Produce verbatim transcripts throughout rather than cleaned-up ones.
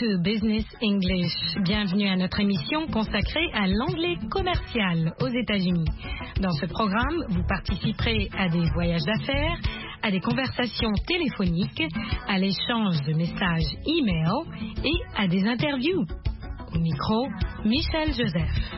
to Business English. Bienvenue à notre émission consacrée à l'anglais commercial aux États-Unis. Dans ce programme, vous participerez à des voyages d'affaires, à des conversations téléphoniques, à l'échange de messages e-mail et à des interviews. Au micro, Michel Joseph.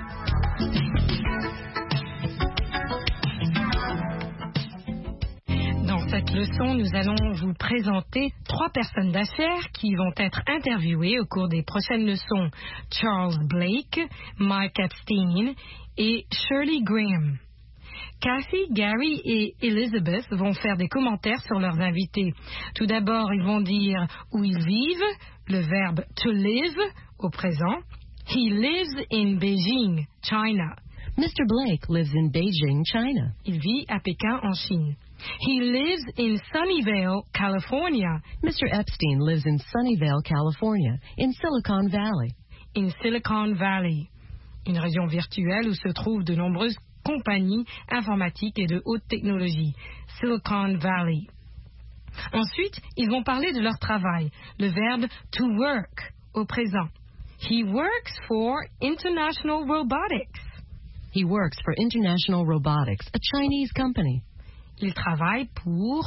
Dans cette leçon, nous allons vous présenter trois personnes d'affaires qui vont être interviewées au cours des prochaines leçons. Charles Blake, Mike Epstein et Shirley Graham. Kathy, Gary et Elizabeth vont faire des commentaires sur leurs invités. Tout d'abord, ils vont dire où ils vivent, le verbe to live au présent. He lives in Beijing, China. Mister Blake lives in Beijing, China. Il vit à Pékin, en Chine. He lives in Sunnyvale, California. Mister Epstein lives in Sunnyvale, California, in Silicon Valley. In Silicon Valley, une région virtuelle où se trouvent de nombreuses compagnies informatiques et de haute technologie. Silicon Valley. Ensuite, ils vont parler de leur travail, le verbe to work au présent. He works for International Robotics. He works for International Robotics, a Chinese company. Il travaille pour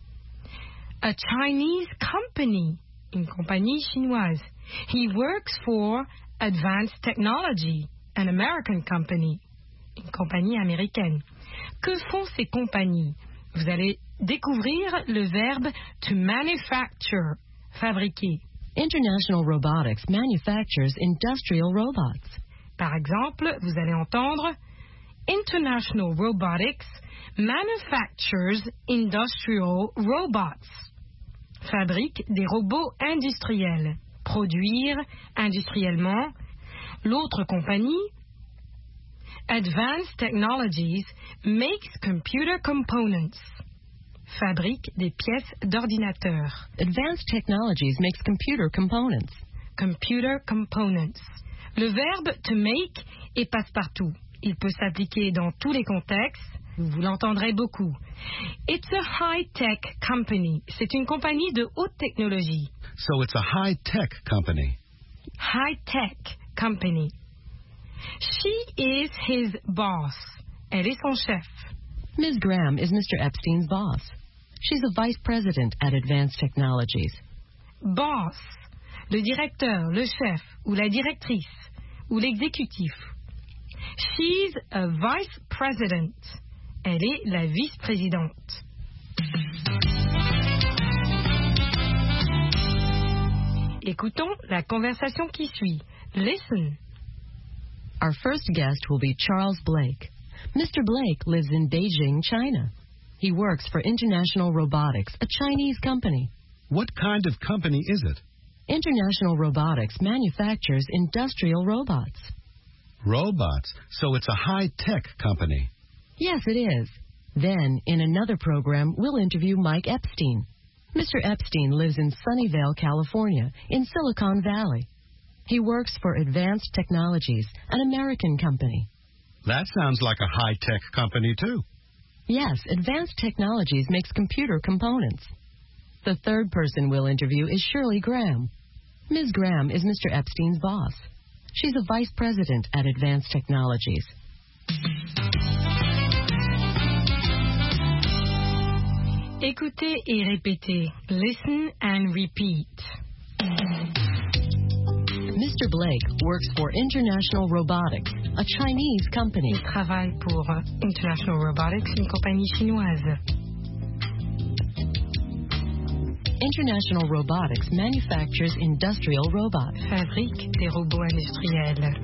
a Chinese company, une compagnie chinoise. He works for Advanced Technology, an American company, une compagnie américaine. Que font ces compagnies? Vous allez découvrir le verbe to manufacture, fabriquer. International Robotics manufactures industrial robots. Par exemple, vous allez entendre International Robotics manufactures industrial robots. Fabrique des robots industriels. Produire industriellement. L'autre compagnie, Advanced Technologies, makes computer components. Fabrique des pièces d'ordinateur. Advanced Technologies makes computer components. Computer components. Le verbe to make est passe-partout. Il peut s'appliquer dans tous les contextes. Vous l'entendrez beaucoup. It's a high-tech company. C'est une compagnie de haute technologie. So it's a high-tech company. High-tech company. She is his boss. Elle est son chef. Miz Graham is Mister Epstein's boss. She's a vice president at Advanced Technologies. Boss, le directeur, le chef, ou la directrice, ou l'exécutif. She's a vice president. Elle est la vice-présidente. Écoutons la conversation qui suit. Listen. Our first guest will be Charles Blake. Mister Blake lives in Beijing, China. He works for International Robotics, a Chinese company. What kind of company is it? International Robotics manufactures industrial robots. Robots, so it's a high-tech company. Yes, it is. Then, in another program, we'll interview Mike Epstein. Mister Epstein lives in Sunnyvale, California, in Silicon Valley. He works for Advanced Technologies, an American company. That sounds like a high-tech company, too. Yes, Advanced Technologies makes computer components. The third person we'll interview is Shirley Graham. Miz Graham is Mister Epstein's boss. She's a vice president at Advanced Technologies. Écoutez et répétez. Listen and repeat. Mister Blake works for International Robotics, a Chinese company. Il travaille pour International Robotics, une compagnie chinoise. International Robotics manufactures industrial robots. Fabrique des robots industriels.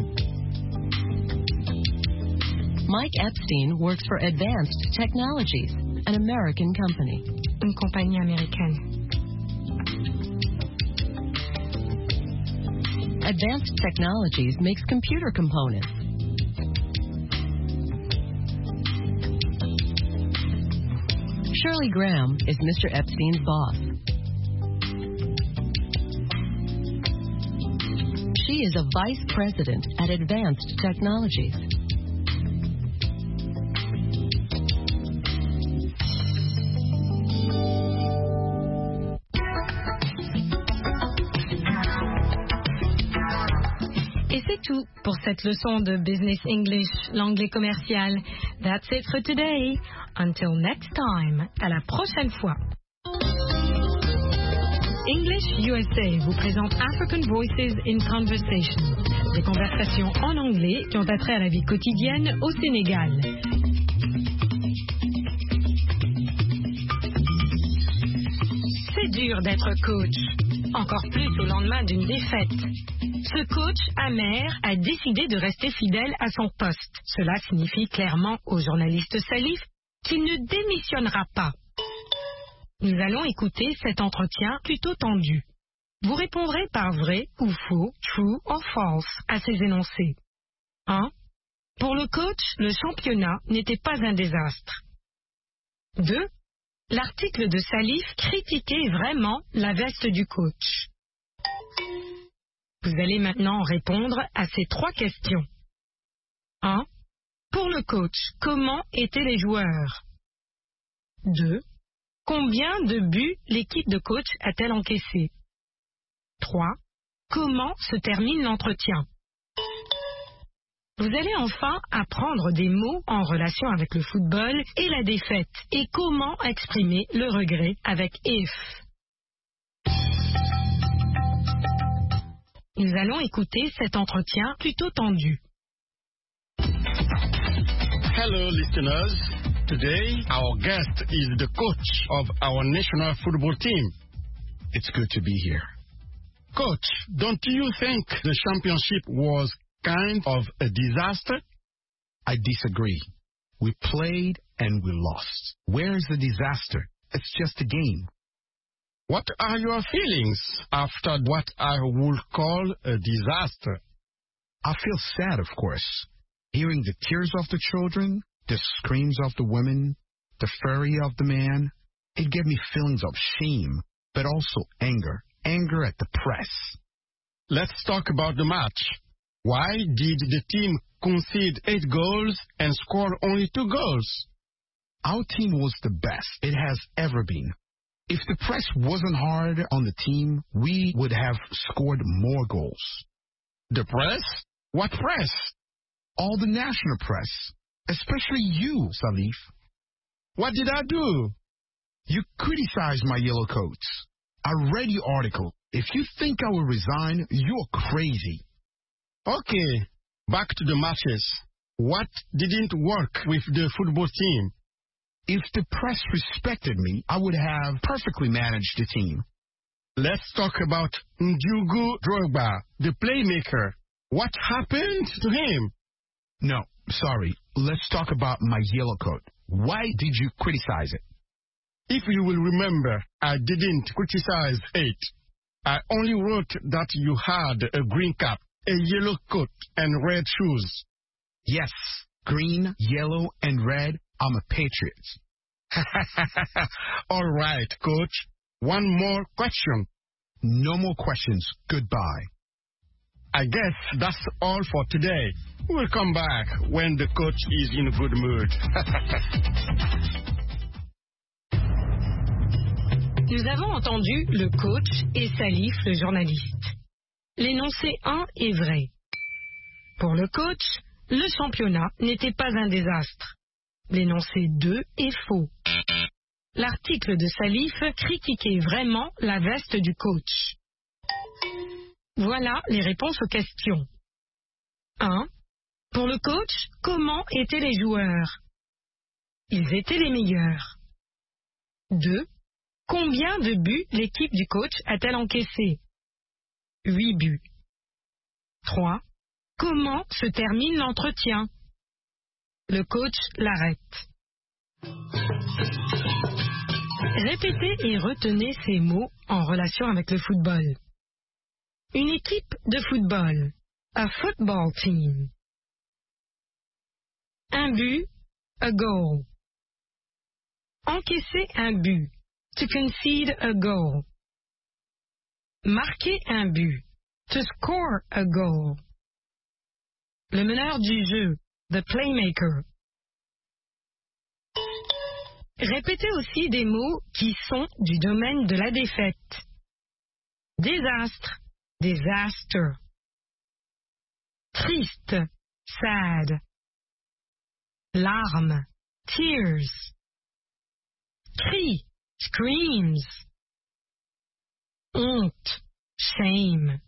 Mike Epstein works for Advanced Technologies, an American company. Une compagnie américaine. Advanced Technologies makes computer components. Shirley Graham is Mister Epstein's boss. She is a vice president at Advanced Technologies. C'est tout pour cette leçon de Business English, l'anglais commercial. That's it for today. Until next time. À la prochaine fois. English U S A vous présente African Voices in Conversation. Des conversations en anglais qui ont attrait à la vie quotidienne au Sénégal. C'est dur d'être coach, encore plus au lendemain d'une défaite. Ce coach amer a décidé de rester fidèle à son poste. Cela signifie clairement au journaliste Salif qu'il ne démissionnera pas. Nous allons écouter cet entretien plutôt tendu. Vous répondrez par vrai ou faux, true or false, à ces énoncés. un. Pour le coach, le championnat n'était pas un désastre. deux. L'article de Salif critiquait vraiment la veste du coach. Vous allez maintenant répondre à ces trois questions. un. Pour le coach, comment étaient les joueurs? deux. Combien de buts l'équipe de coach a-t-elle encaissé? trois. Comment se termine l'entretien? Vous allez enfin apprendre des mots en relation avec le football et la défaite et comment exprimer le regret avec if. Nous allons écouter cet entretien plutôt tendu. Hello, listeners. Today, our guest is the coach of our national football team. It's good to be here. Coach, don't you think the championship was kind of a disaster? I disagree. We played and we lost. Where is the disaster? It's just a game. What are your feelings after what I would call a disaster? I feel sad, of course. Hearing the tears of the children, the screams of the women, the fury of the man, it gave me feelings of shame, but also anger. Anger at the press. Let's talk about the match. Why did the team concede eight goals and score only two goals? Our team was the best it has ever been. If the press wasn't hard on the team, we would have scored more goals. The press? What press? All the national press. Especially you, Salif. What did I do? You criticized my yellow coats. I read your article. If you think I will resign, you're crazy. Okay, back to the matches. What didn't work with the football team? If the press respected me, I would have perfectly managed the team. Let's talk about Ndiogu Drogba, the playmaker. What happened to him? No, sorry. Let's talk about my yellow coat. Why did you criticize it? If you will remember, I didn't criticize it. I only wrote that you had a green cap, a yellow coat, and red shoes. Yes, green, yellow, and red. I'm a patriot. All right, coach. One more question. No more questions. Goodbye. I guess that's all for today. We'll come back when the coach is in a good mood. Nous avons entendu le coach et Salif, le journaliste. L'énoncé un est vrai. Pour le coach, le championnat n'était pas un désastre. L'énoncé deux est faux. L'article de Salif critiquait vraiment la veste du coach. Voilà les réponses aux questions. un. Pour le coach, comment étaient les joueurs? Ils étaient les meilleurs. deux. Combien de buts l'équipe du coach a-t-elle encaissé? huit buts. trois. Comment se termine l'entretien? Le coach l'arrête. Répétez et retenez ces mots en relation avec le football. Une équipe de football. A football team. Un but. A goal. Encaisser un but. To concede a goal. Marquer un but. To score a goal. Le meneur du jeu. The playmaker. Répétez aussi des mots qui sont du domaine de la défaite. Désastre. Disaster. triste, sad. Larmes, tears. Cri, screams. Honte, shame.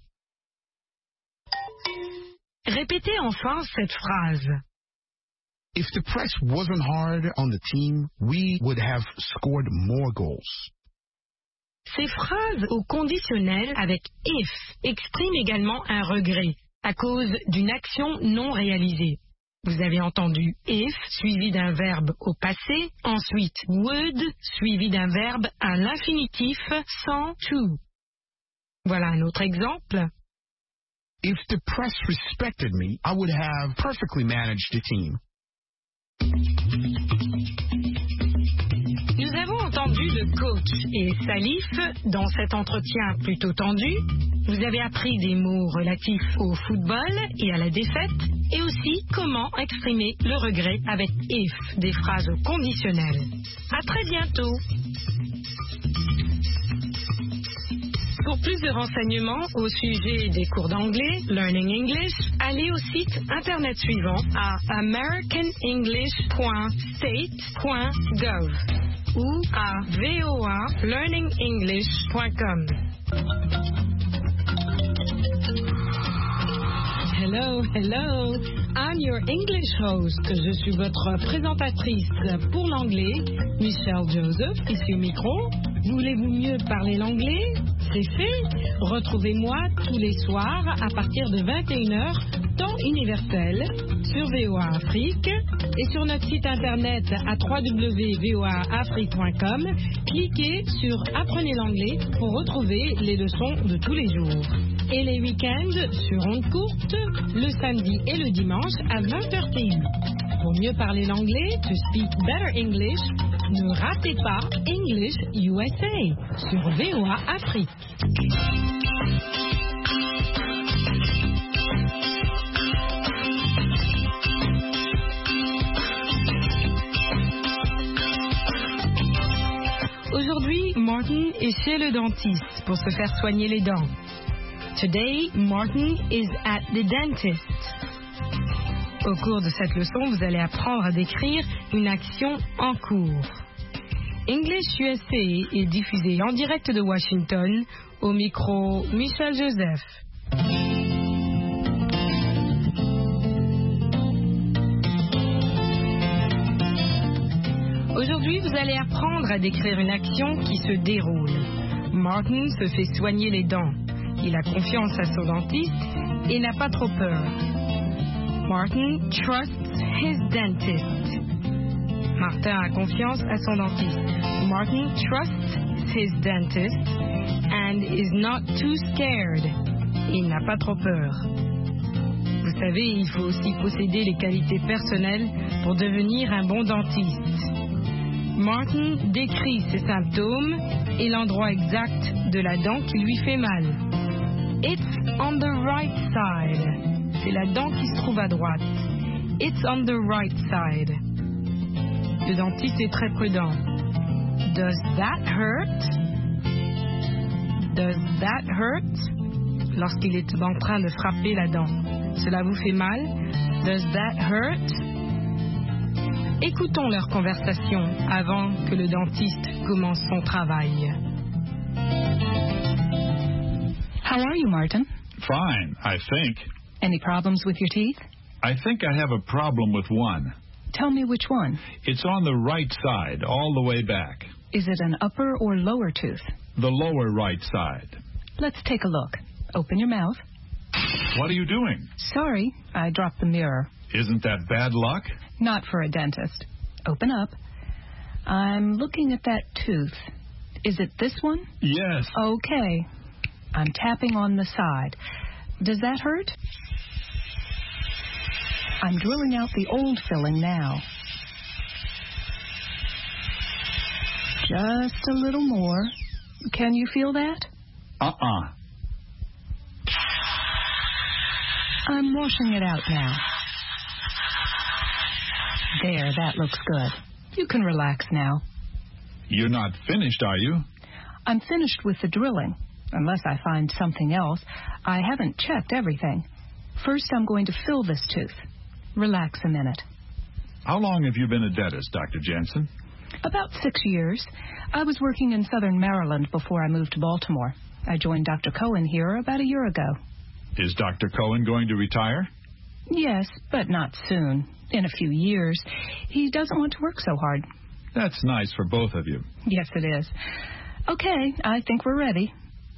Répétez enfin cette phrase. If the press wasn't hard on the team, we would have scored more goals. Ces phrases au conditionnel avec if expriment également un regret à cause d'une action non réalisée. Vous avez entendu if suivi d'un verbe au passé, ensuite would suivi d'un verbe à l'infinitif sans to. Voilà un autre exemple. If the press respected me, I would have perfectly managed the team. Nous avons entendu le coach et Salif dans cet entretien plutôt tendu. Vous avez appris des mots relatifs au football et à la défaite, et aussi comment exprimer le regret avec if, des phrases conditionnelles. À très bientôt. Pour plus de renseignements au sujet des cours d'anglais, Learning English, allez au site internet suivant à american english point state point gov ou à voa learning english point com. Hello, hello, I'm your English host. Je suis votre présentatrice pour l'anglais, Michelle Joseph, ici au micro. Voulez-vous mieux parler l'anglais? C'est fait. Retrouvez-moi tous les soirs à partir de vingt et une heures, temps universel, sur V O A Afrique et sur notre site internet à w w w point v o a afrique point com. Cliquez sur Apprenez l'anglais pour retrouver les leçons de tous les jours. Et les week-ends sur ondes courtes, le samedi et le dimanche à vingt heures T U. Pour mieux parler l'anglais, to speak better English, ne ratez pas English U S A sur V O A Afrique. Aujourd'hui, Martin est chez le dentiste pour se faire soigner les dents. Today, Martin is at the dentist. Au cours de cette leçon, vous allez apprendre à décrire une action en cours. English U S A est diffusé en direct de Washington, au micro Michel Joseph. Aujourd'hui, vous allez apprendre à décrire une action qui se déroule. Martin se fait soigner les dents. Il a confiance à son dentiste et n'a pas trop peur. Martin trusts his dentist. Martin a confiance à son dentiste. Martin trusts his dentist and is not too scared. Il n'a pas trop peur. Vous savez, il faut aussi posséder les qualités personnelles pour devenir un bon dentiste. Martin décrit ses symptômes et l'endroit exact de la dent qui lui fait mal. It's on the right side. C'est la dent qui se trouve à droite. It's on the right side. Le dentiste est très prudent. Does that hurt? Does that hurt? Lorsqu'il est en train de frapper la dent. Cela vous fait mal? Does that hurt? Écoutons leur conversation avant que le dentiste commence son travail. How are you, Martin? Fine, I think. Any problems with your teeth? I think I have a problem with one. Tell me which one. It's on the right side, all the way back. Is it an upper or lower tooth? The lower right side. Let's take a look. Open your mouth. What are you doing? Sorry, I dropped the mirror. Isn't that bad luck? Not for a dentist. Open up. I'm looking at that tooth. Is it this one? Yes. Okay. I'm tapping on the side. Does that hurt? I'm drilling out the old filling now. Just a little more. Can you feel that? Uh-uh. I'm washing it out now. There, that looks good. You can relax now. You're not finished, are you? I'm finished with the drilling, unless I find something else. I haven't checked everything. First, I'm going to fill this tooth. Relax a minute. How long have you been a dentist, Doctor Jensen? About six years. I was working in southern Maryland before I moved to Baltimore. I joined Doctor Cohen here about a year ago. Is Doctor Cohen going to retire? Yes, but not soon. In a few years. He doesn't want to work so hard. That's nice for both of you. Yes, it is. Okay, I think we're ready.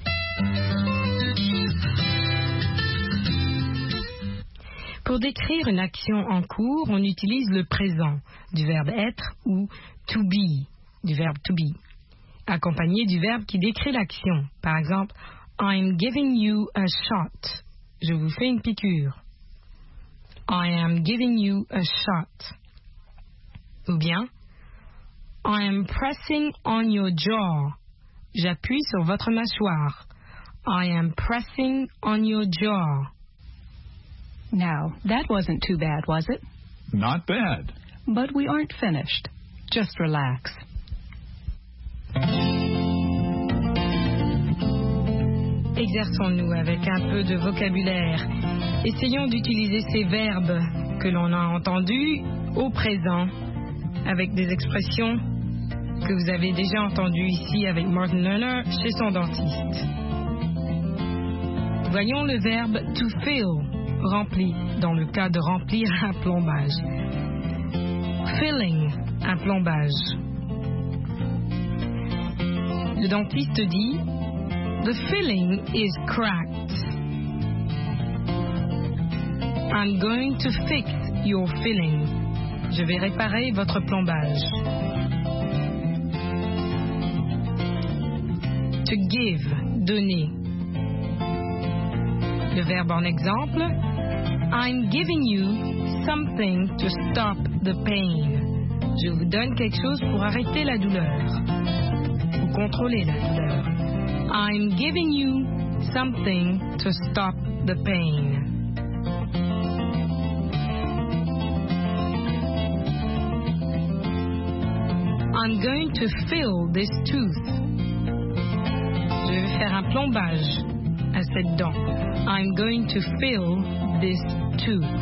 Pour décrire une action en cours, on utilise le présent du verbe être ou to be du verbe to be, accompagné du verbe qui décrit l'action. Par exemple, I'm giving you a shot. Je vous fais une piqûre. I am giving you a shot. Ou bien, I am pressing on your jaw. J'appuie sur votre mâchoire. I am pressing on your jaw. Now, that wasn't too bad, was it? Not bad. But we aren't finished. Just relax. Exerçons-nous avec un peu de vocabulaire. Essayons d'utiliser ces verbes que l'on a entendus au présent avec des expressions que vous avez déjà entendues ici avec Martin Lerner chez son dentiste. Voyons le verbe to fill, rempli, dans le cas de remplir un plombage. Filling, un plombage. Le dentiste dit The filling is cracked. I'm going to fix your filling. Je vais réparer votre plombage. To give, donner. Le verbe en exemple, I'm giving you something to stop the pain. Je vous donne quelque chose pour arrêter la douleur, ou contrôler la douleur. I'm giving you something to stop the pain. I'm going to fill this tooth. Je vais faire un plombage à cette dent. I'm going to fill this tooth.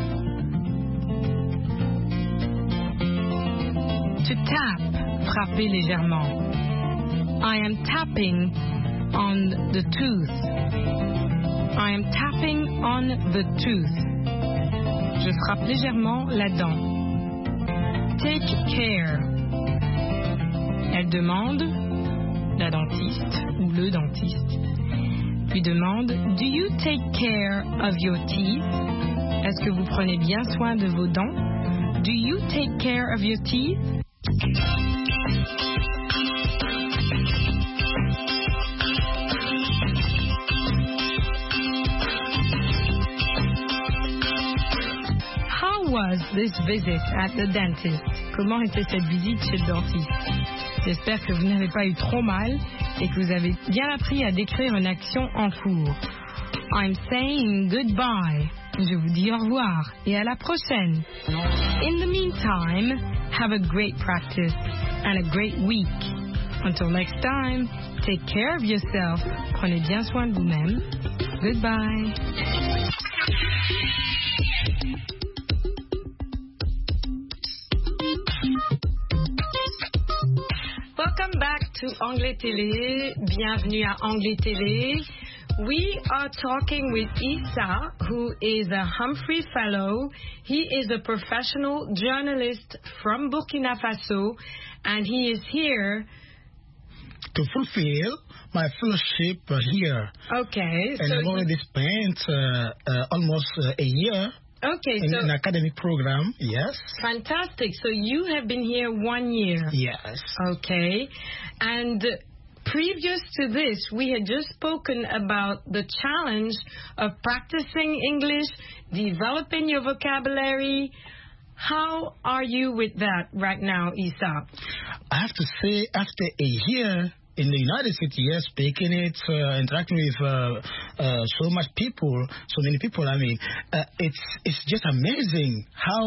To tap, frapper légèrement. I am tapping on the tooth. I am tapping on the tooth. Je frappe légèrement la dent. Take care. Elle demande, la dentiste ou le dentiste, lui demande, Do you take care of your teeth? Est-ce que vous prenez bien soin de vos dents? Do you take care of your teeth? How was this visit at the dentist? Comment était cette visite chez le dentiste? J'espère que vous n'avez pas eu trop mal et que vous avez bien appris à décrire une action en cours. I'm saying goodbye. Je vous dis au revoir et à la prochaine. In the meantime, have a great practice and a great week. Until next time, take care of yourself. Prenez bien soin de vous-même. Goodbye. Welcome back to Anglais Télé. Bienvenue à Anglais Télé. We are talking with Issa, who is a Humphrey Fellow. He is a professional journalist from Burkina Faso, and he is here to fulfill my fellowship here. Okay. And so I've already spent uh, uh, almost uh, a year okay, in so an academic program, yes. Fantastic. So you have been here one year. Yes. Okay. And previous to this, we had just spoken about the challenge of practicing English, developing your vocabulary. How are you with that right now, Isa? I have to say, after a year in the United States, yes, speaking it, uh, interacting with uh, uh, so much people, so many people, I mean, uh, it's it's just amazing how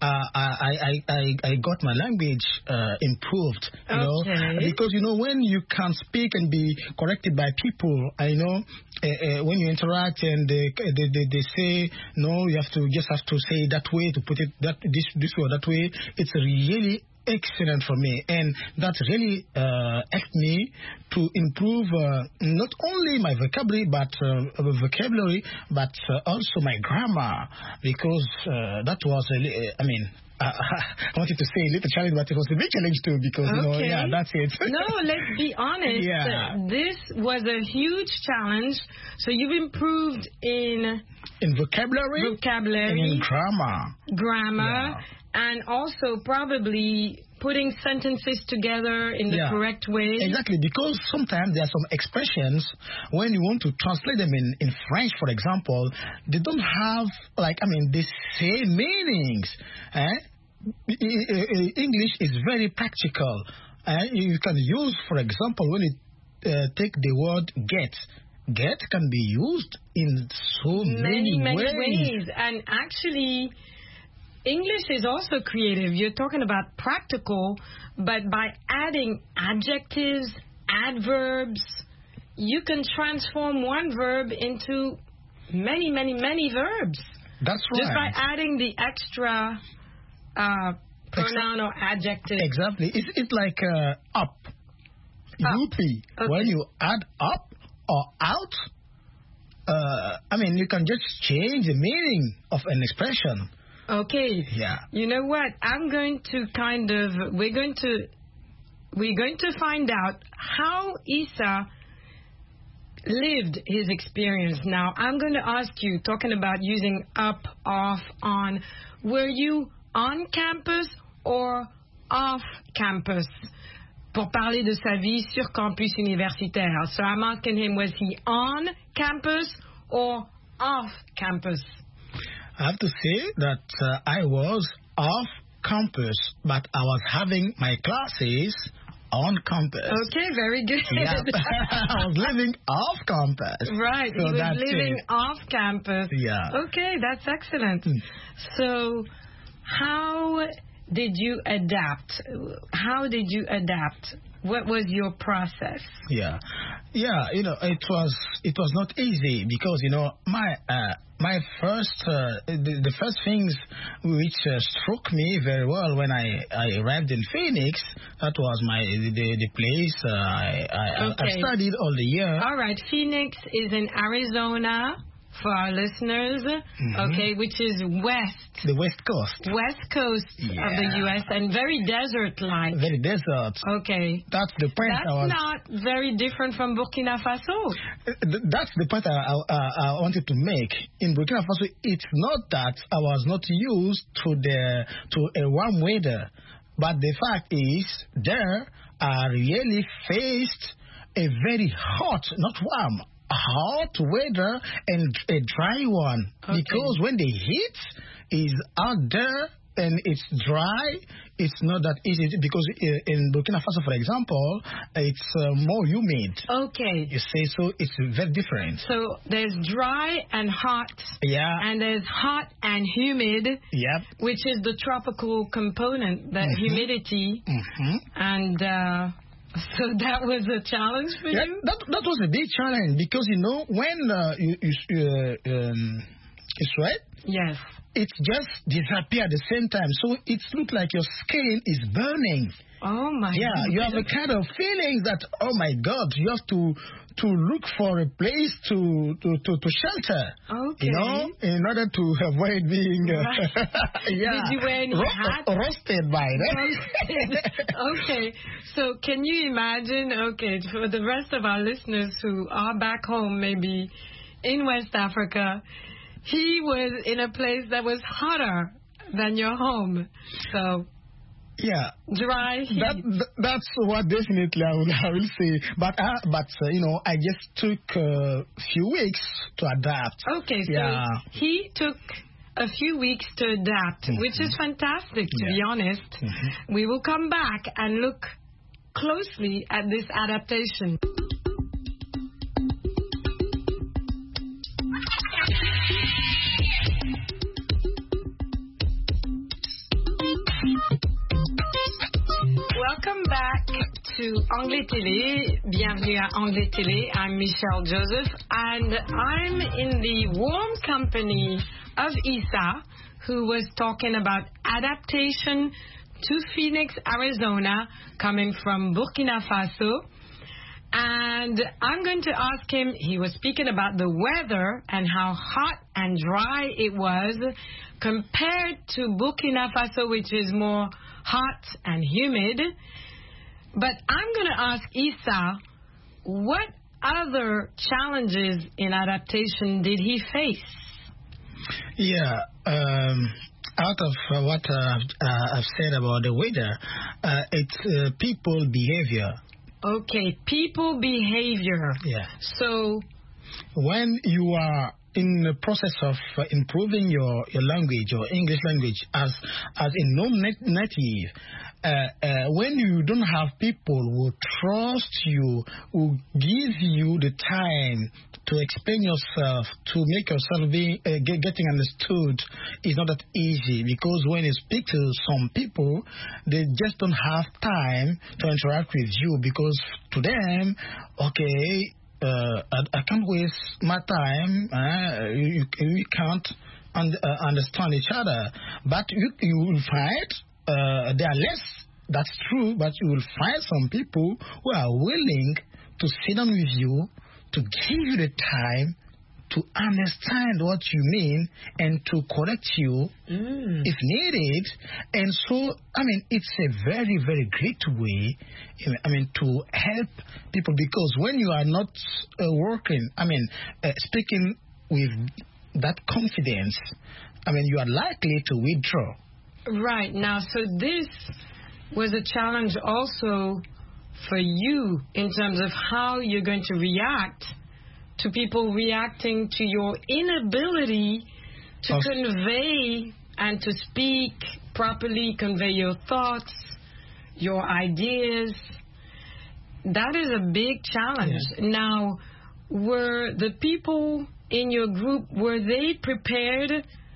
uh, I, I, I, I got my language uh, improved, you okay. know, because, you know, when you can speak and be corrected by people, I know, uh, uh, when you interact and they, they, they, they say, no, you have to just have to say that way, to put it that this, this way or that way, it's really excellent for me, and that really uh, helped me to improve uh, not only my vocabulary but uh, vocabulary but uh, also my grammar, because uh, that was a li- I mean uh, I wanted to say a little challenge, but it was a big challenge too, because okay. you know, yeah, that's it. No, let's be honest. Yeah. This was a huge challenge. So you've improved in in vocabulary, vocabulary, and in grammar, grammar. Yeah. And also probably putting sentences together in the yeah. correct way. Exactly, because sometimes there are some expressions, when you want to translate them in, in French, for example, they don't have, like, I mean, the same meanings. Eh? English is very practical. Eh? You can use, for example, when you uh, take the word get, get can be used in so many, many, many ways. ways. And actually, English is also creative. You're talking about practical, but by adding adjectives, adverbs, you can transform one verb into many, many, many verbs. That's right. Just by adding the extra uh, pronoun or adjective. Exactly. It's, it's like uh, up. Up. Youpie. Okay. When you add up or out, uh, I mean, you can just change the meaning of an expression. Okay. Yeah. You know what? I'm going to kind of we're going to we're going to find out how Issa lived his experience. Now, I'm going to ask you, talking about using up, off, on, were you on campus or off campus? Pour parler de sa vie sur campus universitaire. So I'm asking him, was he on campus or off campus? I have to say that uh, I was off campus, but I was having my classes on campus. Okay, very good. Yeah. I was living off campus. Right, So he was that's living it. off campus. Yeah. Okay, that's excellent. Mm. So, how did you adapt? How did you adapt? What was your process? Yeah, yeah. You know, it was it was not easy, because you know my uh, my first uh, the, the first things which uh, struck me very well when I, I arrived in Phoenix, that was my the, the place uh, I I, Okay. I studied all the year. All right, Phoenix is in Arizona for our listeners. Mhm. Okay, which is west. The West Coast, West coast Yeah. of the U S and very desert-like. very desert. Okay. That's the point. That's I was, not very different from Burkina Faso. Th- That's the point I, I, I wanted to make. In Burkina Faso, it's not that I was not used to the to a warm weather, but the fact is, there I really faced a very hot, not warm, hot weather and a dry one. Okay. Because when the heat is out there and it's dry, it's not that easy, because i- in Burkina Faso, for example, it's uh, more humid. Okay. You see, so it's very different. So there's dry and hot, Yeah. and there's hot and humid, Yep. which is the tropical component, the Mhm. humidity. Mm-hmm. And uh, so that was a challenge for Yeah, you? that that was a big challenge, because you know when uh, you you uh, um, you sweat, Yes. it just disappear at the same time. So it looks like your skin is burning. Oh, my Yeah, you have a goodness. kind of feeling that, oh my God, you have to to look for a place to to, to, to shelter. Okay. You know, in order to avoid being uh, Right. yeah, Did you wear any ro- hat? roasted by them. Okay, so can you imagine, okay, for the rest of our listeners who are back home, maybe in West Africa, he was in a place that was hotter than your home. So, Yeah. dry heat. That, th- that's what definitely I will, I will say. But uh, but uh, you know, I just took a few weeks to adapt. Okay, so Yeah. he took a few weeks to adapt, which is fantastic, to be Yeah. honest. Mhm. We will come back and look closely at this adaptation. Welcome back to Anglais Télé. Bienvenue à Anglais Télé. I'm Michelle Joseph, and I'm in the warm company of Issa, who was talking about adaptation to Phoenix, Arizona, coming from Burkina Faso. And I'm going to ask him, he was speaking about the weather and how hot and dry it was compared to Burkina Faso, which is more hot and humid. But I'm going to ask Issa, what other challenges in adaptation did he face? Yeah, um, out of uh, what uh, uh, I've said about the weather, uh, it's uh, people behavior. Okay, people behavior. Yeah. So, when you are in the process of uh, improving your, your language, your English language, as as a non-native, uh, uh, when you don't have people who trust you, who give you the time to explain yourself, to make yourself being, uh, get, getting understood, is not that easy, because when you speak to some people, they just don't have time to interact with you, because to them, okay, uh, I, I can't waste my time, uh, you, you can't un- uh, understand each other, but you, you will find uh, there are less, that's true, but you will find some people who are willing to sit down with you, to give you the time to understand what you mean and to correct you mm. if needed. And so, I mean, it's a very, very great way, I mean, to help people, because when you are not uh, working, I mean, uh, speaking with that confidence, I mean, you are likely to withdraw. Right. Now, so this was a challenge also for you in terms of how you're going to react to people reacting to your inability to of convey and to speak properly, convey your thoughts, your ideas. That is a big challenge. Yeah. Now, were the people in your group, were they prepared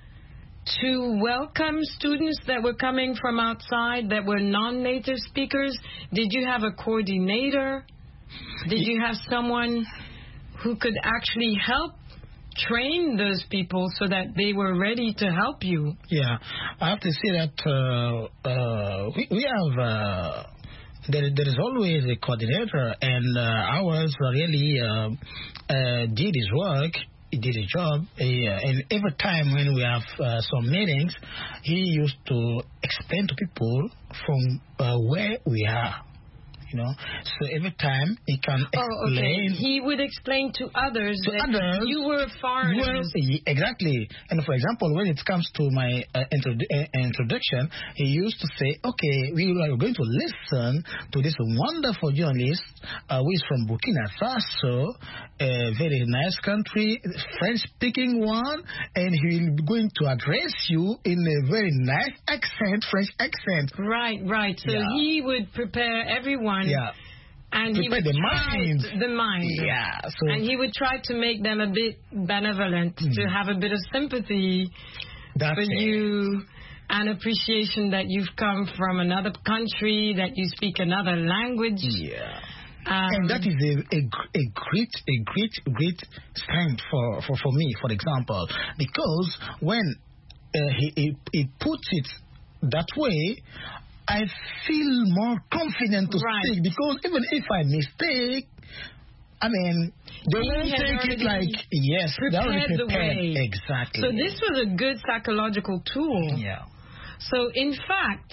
to welcome students that were coming from outside that were non-native speakers? Did you have a coordinator? Did you have someone who could actually help train those people so that they were ready to help you? Yeah, I have to say that uh, uh, we, we have, uh, there, there is always a coordinator, and uh, ours really uh, uh, did his work. He did his job, he, uh, and every time when we have uh, some meetings, he used to explain to people from uh, where we are, you know. So every time he can explain. Oh, okay. He would explain to others to that others, you were foreigners. Well, exactly. And for example, when it comes to my uh, introdu- uh, introduction, he used to say, okay, we are going to listen to this wonderful journalist uh, who is from Burkina Faso, a very nice country, French-speaking one, and he will be going to address you in a very nice accent, French accent. Right, right. So yeah. he would prepare everyone. Yeah. And prepare he would the try mind. The mind. Yeah. So and he would try to make them a bit benevolent, mm. to have a bit of sympathy That's for it. you, and appreciation that you've come from another country, that you speak another language. Yeah. Um, and that is a, a, a great, a great, great strength for, for, for me, for example, because when uh, he, he, he puts it that way, I feel more confident to right. speak, because even if I mistake, I mean, they he won't take it like, yes, they already prepared. The way. Exactly. So this was a good psychological tool. Yeah. So in fact,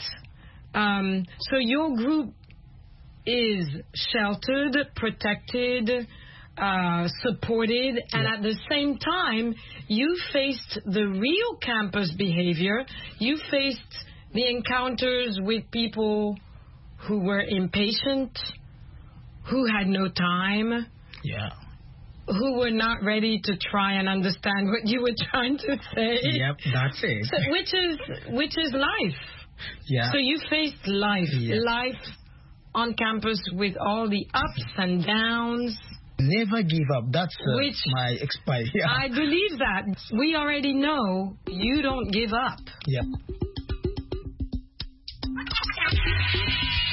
um, so your group is sheltered, protected, uh, supported, and yeah. at the same time, you faced the real campus behavior. You faced the encounters with people who were impatient, who had no time, yeah, who were not ready to try and understand what you were trying to say. Yep, that's it. So, which is which is life. Yeah. So you faced life, yeah. life on campus with all the ups and downs. Never give up. That's uh, Which my expire. Yeah. I believe that. We already know you don't give up. Yeah.